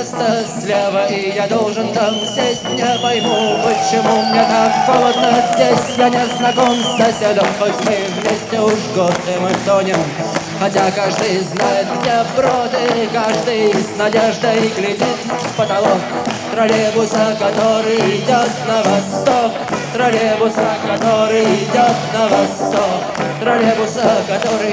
место слева, и я должен там сесть. Не пойму, почему мне так холодно здесь. Я не знаком с соседом, хоть мы вместе уж годы мы тонем. Хотя каждый знает, где броды, каждый с надеждой глядит в потолок троллейбуса, который идет на восток. Троллейбуса, который идет на восток. Троллейбуса, который...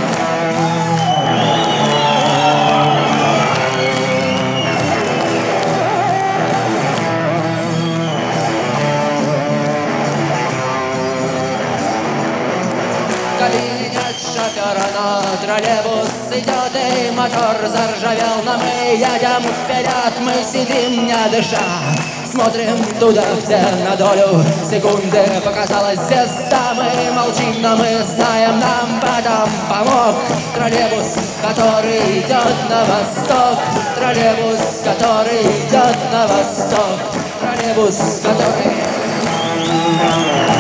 В кабине нет шофера, но троллейбус идет, и мотор заржавел, но мы едем вперед, мы сидим не дыша. Смотрим туда, где на долю секунды показалась звезда. Мы молчим, но мы знаем, нам в этом помог троллейбус, который идет на восток. Троллейбус, который идет на восток. Троллейбус, который...